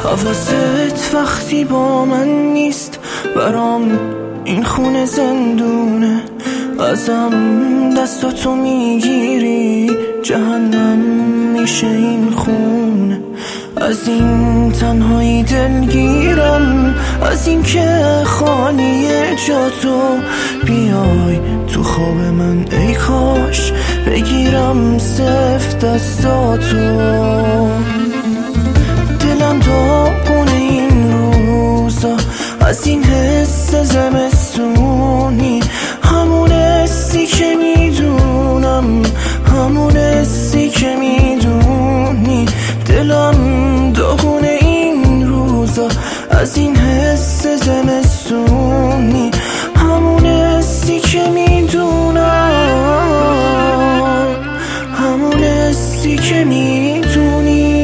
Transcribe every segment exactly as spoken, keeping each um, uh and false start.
حواست وقتی با من نیست، برام این خونه زندونه. ازم دستاتو میگیری جهنم میشه این خونه. از این تنهایی دلگیرم، از این که خالیه جاتو. بیای تو خواب من ای کاش بگیرم سفت دستاتو. دلم داغونه این روزا از این حس زمستونی، همون حسی که میدونم، همون حسی که میدونی. دلم داغونه این روزا از این حس زمستونی، همون حسی که میدونم، همون حسی که میدونی.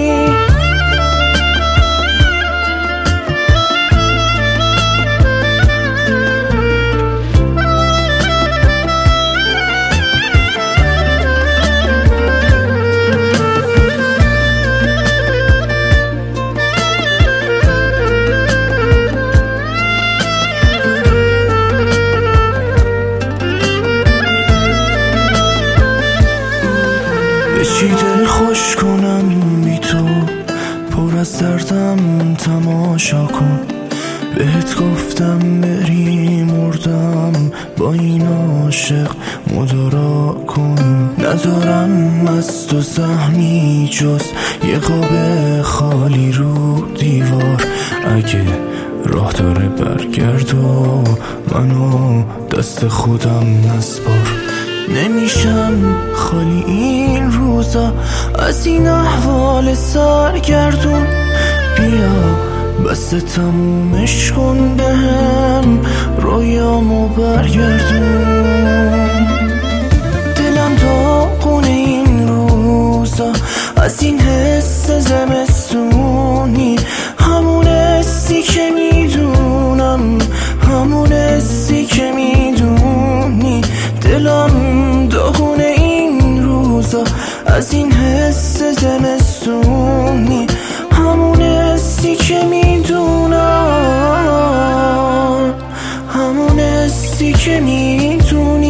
چی دل خوش کنم بی تو، پر از دردم تماشا کن. بهت گفتم بری مردم، با این عاشق مدارا کن. ندارم از تو سهمی جز یه قاب خالی رو دیوار. اگه راه داره برگرد و منو دست خودم نسپار. نمیشم خالی این روزا از این احوال سرگردون. بیا بس تمومش کن بهم، رویامو برگردون. دلم داغونه این روزا از این حس زمستونی، همون حسی که میدونم، همون حسی که میدونی. دلم داغونه این روزا از این حس زمستونی، همون حسی که میدونم، همون حسی که میدونی.